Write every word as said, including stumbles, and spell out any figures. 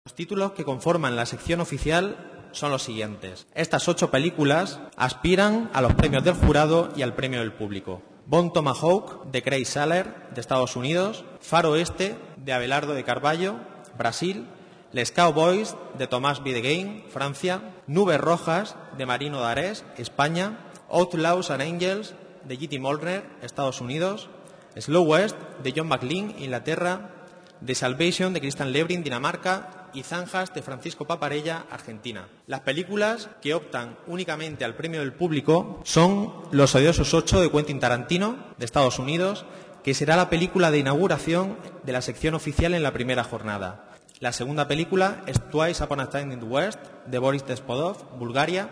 Los títulos que conforman la sección oficial son los siguientes. Estas ocho películas aspiran a los premios del jurado y al premio del público. Bon Tomahawk, de Craig Saller, de Estados Unidos. Faro Oeste, de Abelardo de Carvalho, Brasil. Les Cowboys, de Tomás Videgain, Francia. Nubes Rojas, de Marino D'Ares, España. Outlaws and Angels, de J T Molnar, Estados Unidos. Slow West, de John McLean, Inglaterra. The Salvation, de Christian Lebrin, Dinamarca. Y Zanjas, de Francisco Paparella, Argentina. Las películas que optan únicamente al premio del público son Los Odiosos ocho, de Quentin Tarantino, de Estados Unidos, que será la película de inauguración de la sección oficial en la primera jornada. La segunda película es Twice Upon a Time in the West, de Boris Despodov, Bulgaria.